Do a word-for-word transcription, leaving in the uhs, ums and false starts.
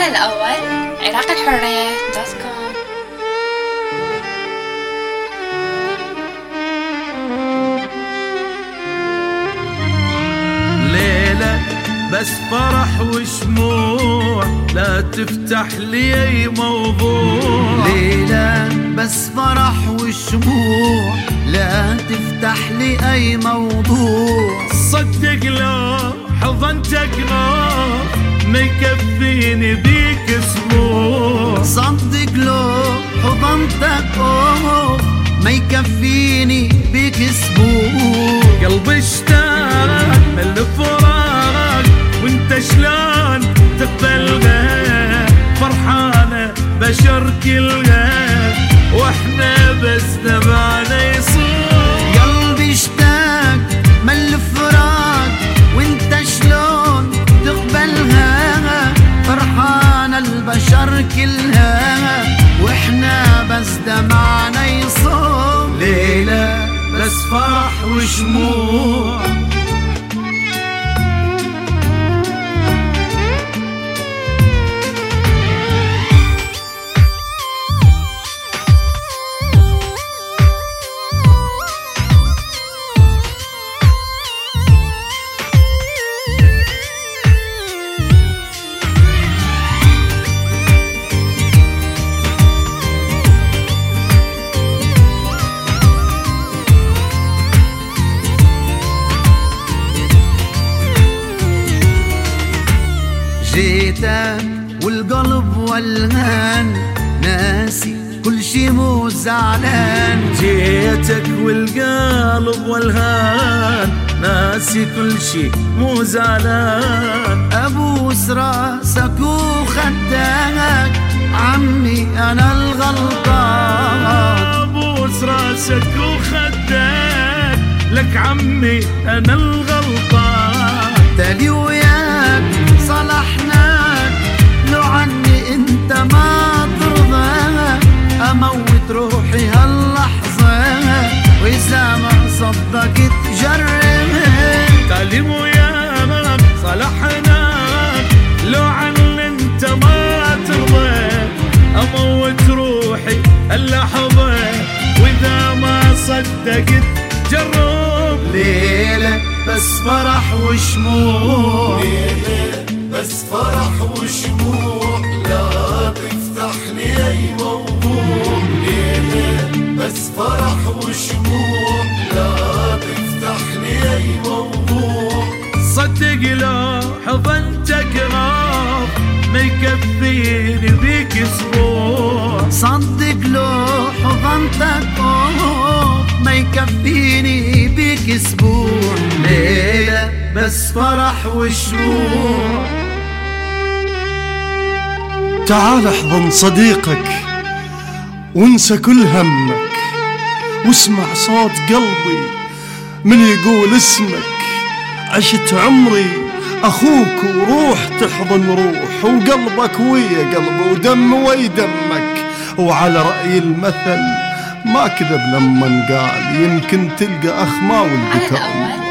الموقع الأول عراق الحرية دوت كوم. ليلة بس فرح وشموع، لا تفتح لي أي موضوع. ليلة بس فرح وشموع، لا تفتح لي أي موضوع. صدق لو حضنتك نار ما يكفيني بيك اسبوع. صدق لو حضنتك أوه ما يكفيني بيك اسبوع. قلبي اشتاق من الفراق وانت شلون تقبلها، فرحانة بشر كلها واحنا بس دمعنا يصور. قلبي اشتاق من الفراق وانت شلون تقبلها، فرحانة البشر كلها واحنا بس دمعنا يصور. ليلة بس فرح وشموع. جيتك والقلب والهان ناسي كل شي مو زعلان. جيتك والقلب والهان ناسي كل شي مو زعلان. ابوس راسك وخدك عمي انا الغلطان. ابوس راسك وخدك لك عمي انا الغلطان. تالي وياك صلحناك لو عني انت ما ترضى، اموت روحي هاللحظة واذا ما صدقت جربها. تالي وياك صلحناك لو عني انت ما ترضى، اموت روحي هاللحظة واذا ما صدقت جرب. ليلة بس فرح وشموع، ليلة بس فرح وشموع، لا تفتح لي أي موضوع. ليلة بس فرح وشموع، لا تفتح لي أي موضوع. صدق لو حضنتك غاف ما يكفيني بيك اسبوع. صدق لو حضنتك أوه ما يكفيني بيك اسبوع. ليلة بس فرح وشموع. تعال احضن صديقك وانسى كل همك، واسمع صوت قلبي من يقول اسمك. عشت عمري اخوك وروح تحضن روح، وقلبك ويا قلبي ودم ويا دمك. وعلى رأي المثل ما كذب لما قال يمكن تلقى اخ ما ولقيته.